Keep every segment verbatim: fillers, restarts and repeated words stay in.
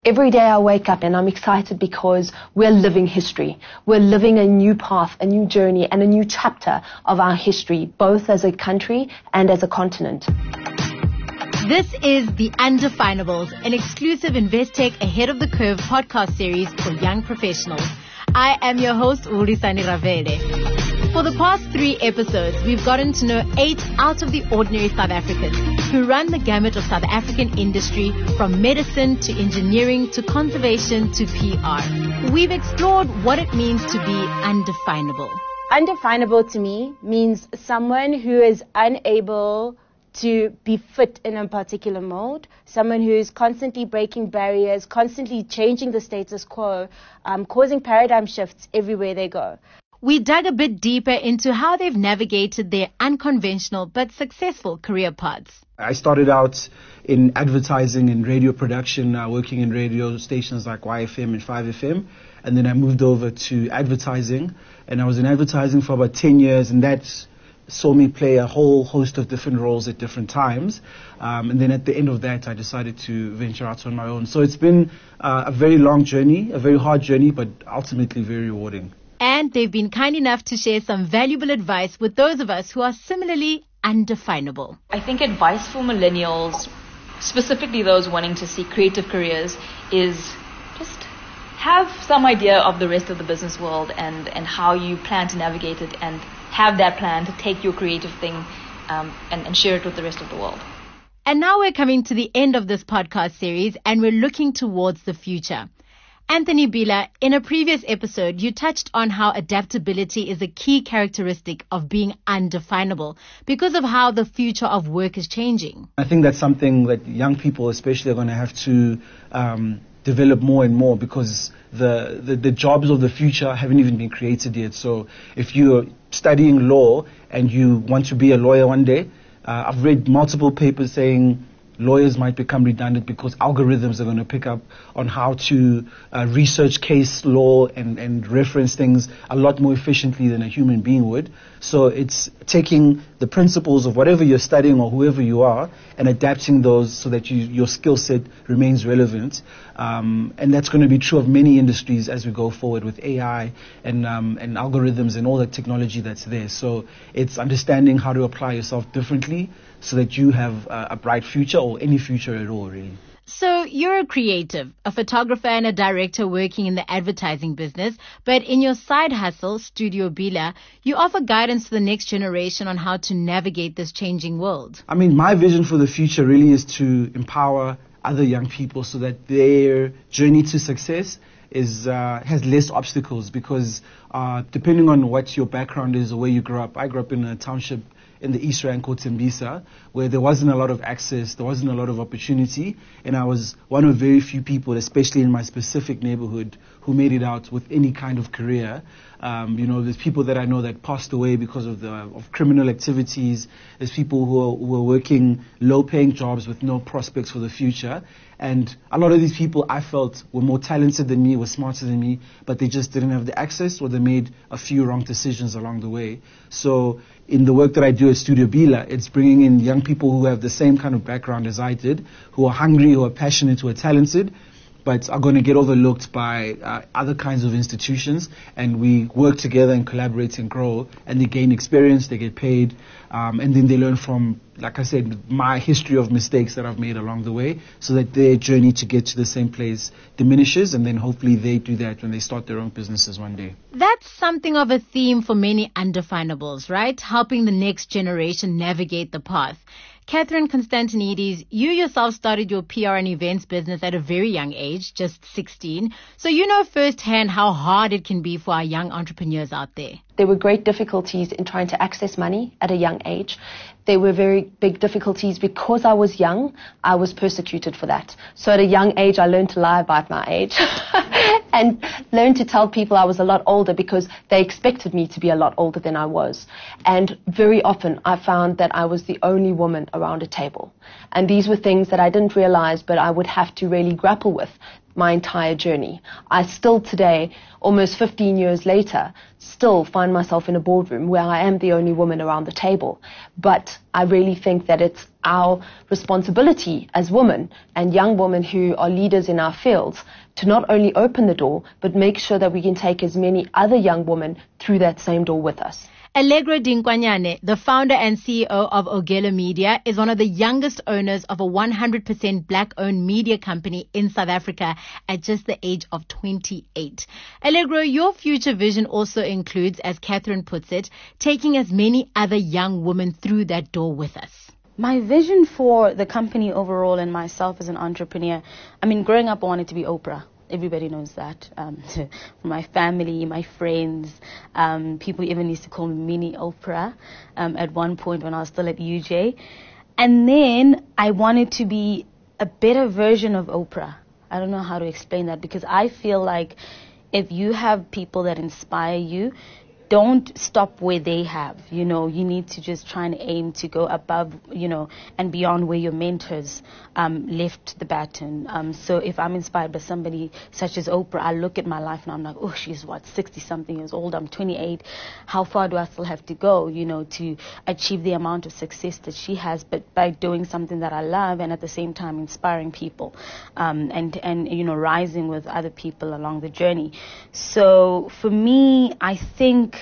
Every day I wake up and I'm excited because we're living history. We're living a new path, a new journey, and a new chapter of our history, both as a country and as a continent. This is The Undefinables, an exclusive Investec Ahead of the Curve podcast series for young professionals. I am your host, Ulisani Ravele. For the past three episodes, we've gotten to know eight out of the ordinary South Africans who run the gamut of South African industry, from medicine to engineering to conservation to P R. We've explored what it means to be undefinable. Undefinable to me means someone who is unable to be fit in a particular mold, someone who is constantly breaking barriers, constantly changing the status quo, um, causing paradigm shifts everywhere they go. We dug a bit deeper into how they've navigated their unconventional but successful career paths. I started out in advertising and radio production, uh, working in radio stations like Y F M and five F M, and then I moved over to advertising, and I was in advertising for about ten years, and that saw me play a whole host of different roles at different times. Um, and then at the end of that, I decided to venture out on my own. So it's been uh, a very long journey, a very hard journey, but ultimately very rewarding. And they've been kind enough to share some valuable advice with those of us who are similarly undefinable. I think advice for millennials, specifically those wanting to seek creative careers, is just have some idea of the rest of the business world and, and how you plan to navigate it, and have that plan to take your creative thing um, and, and share it with the rest of the world. And now we're coming to the end of this podcast series, and we're looking towards the future. Anthony Bila, in a previous episode, you touched on how adaptability is a key characteristic of being undefinable because of how the future of work is changing. I think that's something that young people especially are going to have to um, develop more and more, because the, the, the jobs of the future haven't even been created yet. So if you're studying law and you want to be a lawyer one day, uh, I've read multiple papers saying lawyers might become redundant because algorithms are going to pick up on how to uh, research case law and, and reference things a lot more efficiently than a human being would. So it's taking the principles of whatever you're studying or whoever you are and adapting those so that you, your skill set remains relevant. Um, and that's going to be true of many industries as we go forward with A I and, um, and algorithms and all the technology that's there. So it's understanding how to apply yourself differently so that you have uh, a bright future, or any future at all, really. So you're a creative, a photographer and a director working in the advertising business, but in your side hustle, Studio Bila, you offer guidance to the next generation on how to navigate this changing world. I mean, my vision for the future really is to empower other young people so that their journey to success is uh, has less obstacles, because uh, depending on what your background is or where you grew up, I grew up in a township in the East Rand called Tembisa, where there wasn't a lot of access, there wasn't a lot of opportunity, and I was one of very few people, especially in my specific neighborhood, who made it out with any kind of career. Um, you know, there's people that I know that passed away because of the of criminal activities. There's people who are, who are working low-paying jobs with no prospects for the future. And a lot of these people, I felt, were more talented than me, were smarter than me, but they just didn't have the access, or they made a few wrong decisions along the way. So in the work that I do at Studio Bila, it's bringing in young people who have the same kind of background as I did, who are hungry, who are passionate, who are talented, but are going to get overlooked by uh, other kinds of institutions, and we work together and collaborate and grow, and they gain experience, they get paid, um, and then they learn from, like I said, my history of mistakes that I've made along the way, so that their journey to get to the same place diminishes, and then hopefully they do that when they start their own businesses one day. That's something of a theme for many undefinables, right? Helping the next generation navigate the path. Catherine Constantinides, you yourself started your P R and events business at a very young age, just sixteen. So you know firsthand how hard it can be for our young entrepreneurs out there. There were great difficulties in trying to access money at a young age. There were very big difficulties because I was young. I was persecuted for that. So at a young age, I learned to lie about my age and learned to tell people I was a lot older because they expected me to be a lot older than I was. And very often I found that I was the only woman around a table. And these were things that I didn't realize, but I would have to really grapple with. my entire journey. I still today, almost fifteen years later, still find myself in a boardroom where I am the only woman around the table. But I really think that it's our responsibility as women and young women who are leaders in our fields to not only open the door, but make sure that we can take as many other young women through that same door with us. Allegro Dinkwanyane, the founder and C E O of Ogela Media, is one of the youngest owners of a one hundred percent black-owned media company in South Africa at just the age of twenty-eight. Allegro, your future vision also includes, as Catherine puts it, taking as many other young women through that door with us. My vision for the company overall and myself as an entrepreneur, I mean, growing up I wanted to be Oprah. Everybody knows that. Um, my family, my friends, um, people even used to call me Mini Oprah um, at one point when I was still at U J. And then I wanted to be a better version of Oprah. I don't know how to explain that, because I feel like if you have people that inspire you, don't stop where they have. You know, you need to just try and aim to go above, you know, and beyond where your mentors um, left the baton. Um, so if I'm inspired by somebody such as Oprah, I look at my life and I'm like, oh, she's what, sixty-something years old. I'm twenty-eight. How far do I still have to go, you know, to achieve the amount of success that she has, but by doing something that I love and at the same time inspiring people um, and, and, you know, rising with other people along the journey. So for me, I think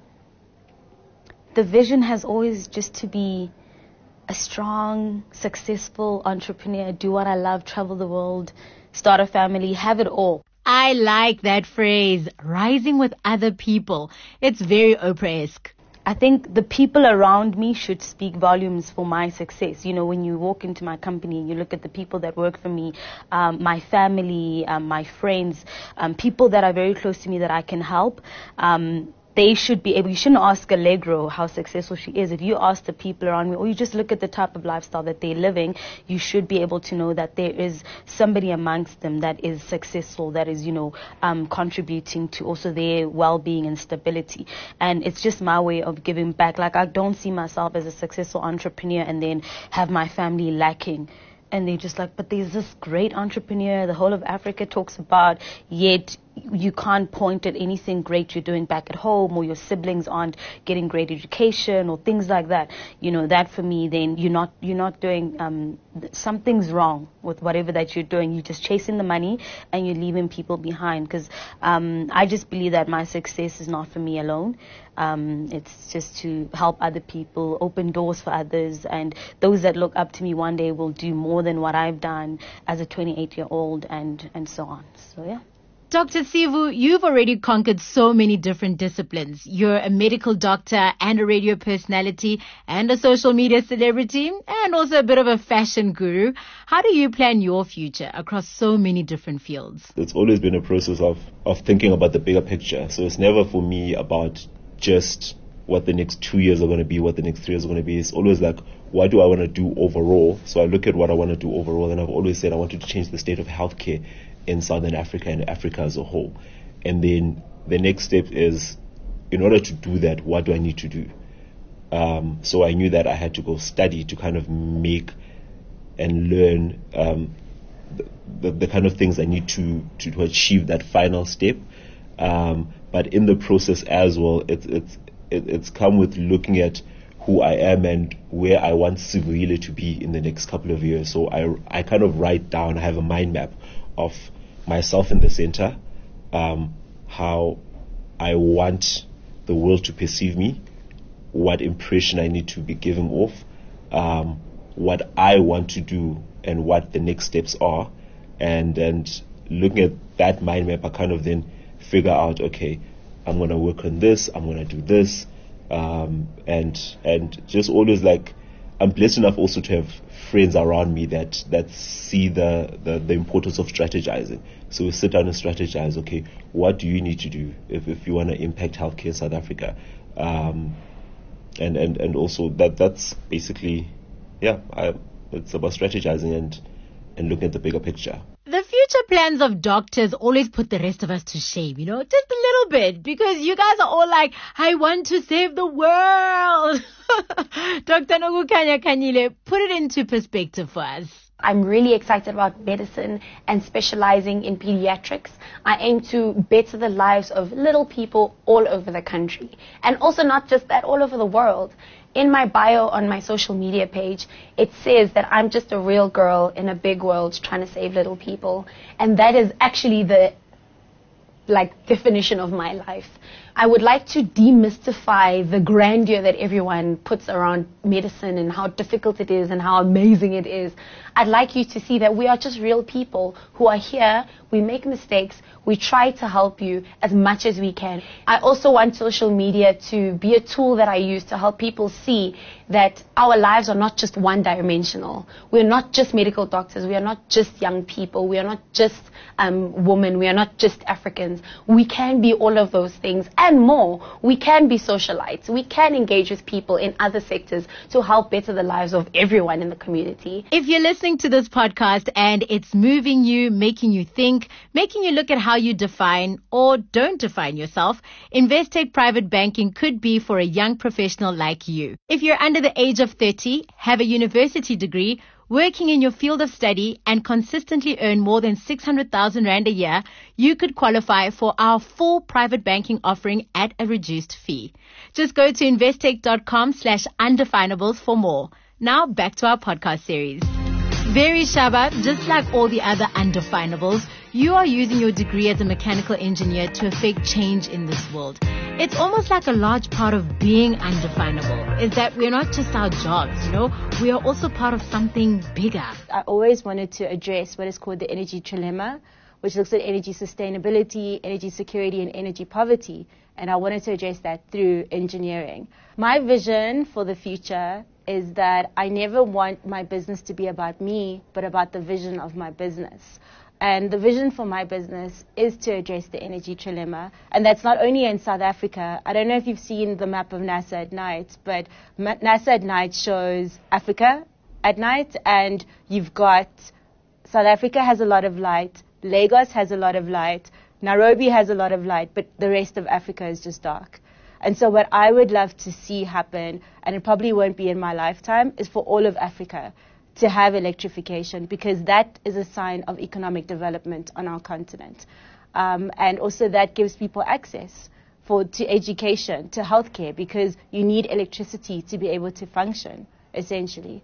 the vision has always just to be a strong, successful entrepreneur, do what I love, travel the world, start a family, have it all. I like that phrase, rising with other people. It's very Oprah-esque. I think the people around me should speak volumes for my success. You know, when you walk into my company and you look at the people that work for me, um, my family, um, my friends, um, people that are very close to me that I can help, um, they should be able, you shouldn't ask Allegro how successful she is. If you ask the people around me, or you just look at the type of lifestyle that they're living, you should be able to know that there is somebody amongst them that is successful, that is, you know, um, contributing to also their well-being and stability. And it's just my way of giving back. Like, I don't see myself as a successful entrepreneur and then have my family lacking. And they're just like, but there's this great entrepreneur the whole of Africa talks about, yet you can't point at anything great you're doing back at home, or your siblings aren't getting great education or things like that. You know, that for me, then you're not you're not doing um, something's wrong with whatever that you're doing. You're just chasing the money and you're leaving people behind. Because um, I just believe that my success is not for me alone. Um, it's just to help other people, open doors for others, and those that look up to me one day will do more than what I've done as a twenty-eight-year-old, and and so on. So yeah. Doctor Sivu, you've already conquered so many different disciplines. You're a medical doctor and a radio personality and a social media celebrity and also a bit of a fashion guru. How do you plan your future across so many different fields? It's always been a process of, of thinking about the bigger picture. So it's never for me about just what the next two years are going to be, what the next three years are going to be. It's always like, what do I want to do overall? So I look at what I want to do overall, and I've always said I wanted to change the state of healthcare in Southern Africa and Africa as a whole. And then the next step is, in order to do that, what do I need to do? Um, so I knew that I had to go study to kind of make and learn um, the, the, the kind of things I need to, to, to achieve that final step. Um, but in the process as well, it's it's it, it's come with looking at who I am and where I want Sivuyile to be in the next couple of years. So I, I kind of write down, I have a mind map of myself in the center, um, how I want the world to perceive me, what impression I need to be giving off, um, what I want to do, and what the next steps are. And and looking at that mind map, I kind of then figure out, okay, I'm going to work on this, I'm going to do this, um, and and just always like, I'm blessed enough also to have friends around me that, that see the, the, the importance of strategizing. So we sit down and strategize, okay, what do you need to do if, if you want to impact healthcare in South Africa? Um, and, and, and also that that's basically, yeah, I, it's about strategizing and, and looking at the bigger picture. The future plans of doctors always put the rest of us to shame, you know, just a little bit, because you guys are all like, I want to save the world. Doctor Nogukanya Kanyile, put it into perspective for us. I'm really excited about medicine and specializing in pediatrics. I aim to better the lives of little people all over the country. And also not just that, all over the world. In my bio on my social media page, it says that I'm just a real girl in a big world trying to save little people. And that is actually the like definition of my life. I would like to demystify the grandeur that everyone puts around medicine and how difficult it is and how amazing it is. I'd like you to see that we are just real people who are here, we make mistakes, we try to help you as much as we can. I also want social media to be a tool that I use to help people see that our lives are not just one-dimensional. We're not just medical doctors, we are not just young people, we are not just um, women, we are not just Africans. We can be all of those things and more. We can be socialites. We can engage with people in other sectors to help better the lives of everyone in the community. If you're listening to this podcast and it's moving you, making you think, making you look at how you define or don't define yourself, Investec Private Banking could be for a young professional like you. If you're under the age of thirty, have a university degree, working in your field of study and consistently earn more than six hundred thousand rand a year, you could qualify for our full private banking offering at a reduced fee. Just go to investec.com slash undefinables for more. Now back to our podcast series. Very Shaba, just like all the other undefinables, you are using your degree as a mechanical engineer to affect change in this world. It's almost like a large part of being undefinable is that we're not just our jobs, you know, we are also part of something bigger. I always wanted to address what is called the energy trilemma, which looks at energy sustainability, energy security, and energy poverty. And I wanted to address that through engineering. My vision for the future is that I never want my business to be about me, but about the vision of my business. And the vision for my business is to address the energy trilemma. And that's not only in South Africa. I don't know if you've seen the map of NASA at night, but NASA at night shows Africa at night. And you've got South Africa has a lot of light, Lagos has a lot of light, Nairobi has a lot of light, but the rest of Africa is just dark. And so what I would love to see happen, and it probably won't be in my lifetime, is for all of Africa to have electrification, because that is a sign of economic development on our continent. Um, and also that gives people access for to education, to healthcare, because you need electricity to be able to function, essentially.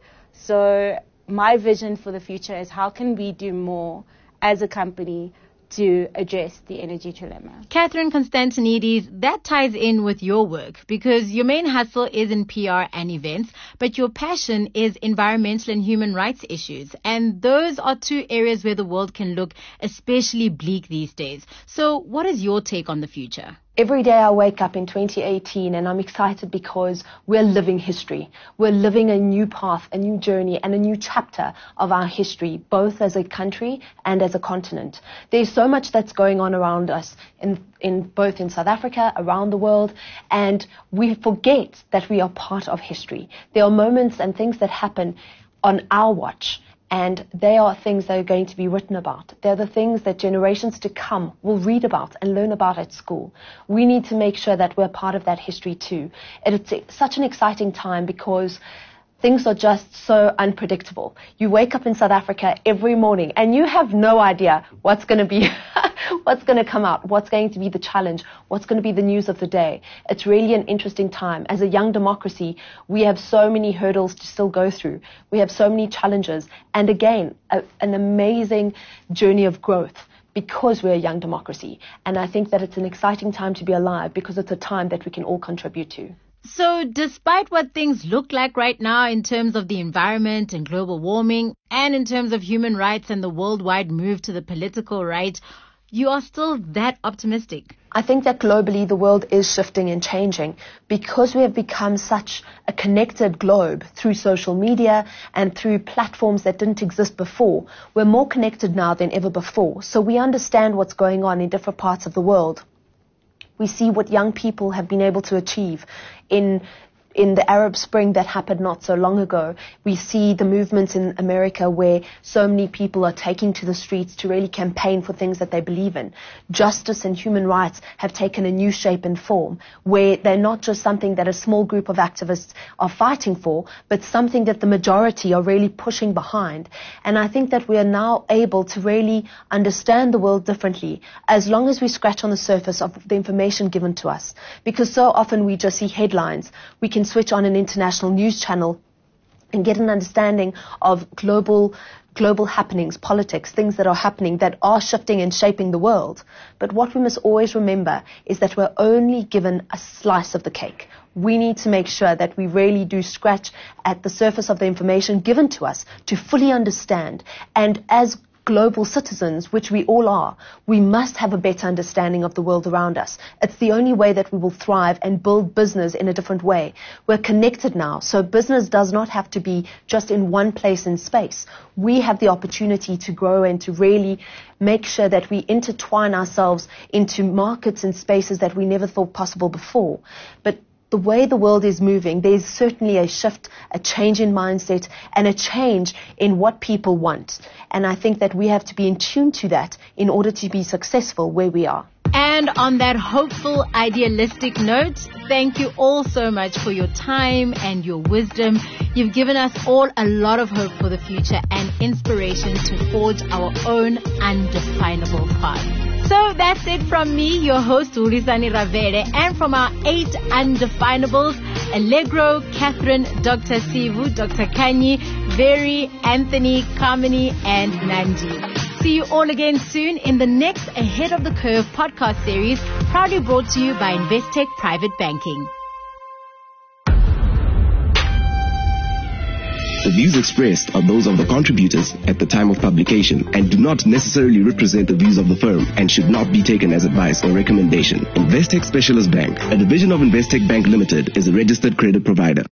So my vision for the future is how can we do more as a company to address the energy trilemma. Catherine Constantinides, that ties in with your work because your main hustle is in P R and events, but your passion is environmental and human rights issues. And those are two areas where the world can look especially bleak these days. So what is your take on the future? Every day I wake up in twenty eighteen and I'm excited because we're living history. We're living a new path, a new journey and a new chapter of our history, both as a country and as a continent. There's so much that's going on around us in, in both in South Africa, around the world, and we forget that we are part of history. There are moments and things that happen on our watch, and they are things that are going to be written about. They're the things that generations to come will read about and learn about at school. We need to make sure that we're part of that history too. It's such an exciting time because things are just so unpredictable. You wake up in South Africa every morning and you have no idea what's going to be, what's going to come out, what's going to be the challenge, what's going to be the news of the day. It's really an interesting time. As a young democracy, we have so many hurdles to still go through. We have so many challenges. And again, a, an amazing journey of growth because we're a young democracy. And I think that it's an exciting time to be alive because it's a time that we can all contribute to. So despite what things look like right now in terms of the environment and global warming and in terms of human rights and the worldwide move to the political right, you are still that optimistic? I think that globally the world is shifting and changing because we have become such a connected globe through social media and through platforms that didn't exist before. We're more connected now than ever before, so we understand what's going on in different parts of the world. We see what young people have been able to achieve in in the Arab Spring that happened not so long ago, we see the movements in America where so many people are taking to the streets to really campaign for things that they believe in. Justice and human rights have taken a new shape and form, where they're not just something that a small group of activists are fighting for, but something that the majority are really pushing behind. And I think that we are now able to really understand the world differently as long as we scratch on the surface of the information given to us. Because so often we just see headlines. We can switch on an international news channel and get an understanding of global global happenings, politics, things that are happening that are shifting and shaping the world. But what we must always remember is that we're only given a slice of the cake. We need to make sure that we really do scratch at the surface of the information given to us to fully understand. And as global citizens, which we all are, we must have a better understanding of the world around us. It's the only way that we will thrive and build business in a different way. We're connected now, so business does not have to be just in one place in space. We have the opportunity to grow and to really make sure that we intertwine ourselves into markets and spaces that we never thought possible before. But the way the world is moving, there's certainly a shift, a change in mindset, and a change in what people want. And I think that we have to be in tune to that in order to be successful where we are. And on that hopeful, idealistic note, thank you all so much for your time and your wisdom. You've given us all a lot of hope for the future and inspiration to forge our own undefinable path. So that's it from me, your host, Ulisani Ravere, and from our eight undefinables, Allegro, Catherine, Doctor Sivu, Doctor Kanyi, Very, Anthony, Kamini, and Nanji. See you all again soon in the next Ahead of the Curve podcast series, proudly brought to you by Investec Private Banking. The views expressed are those of the contributors at the time of publication and do not necessarily represent the views of the firm and should not be taken as advice or recommendation. Investec Specialist Bank, a division of Investec Bank Limited, is a registered credit provider.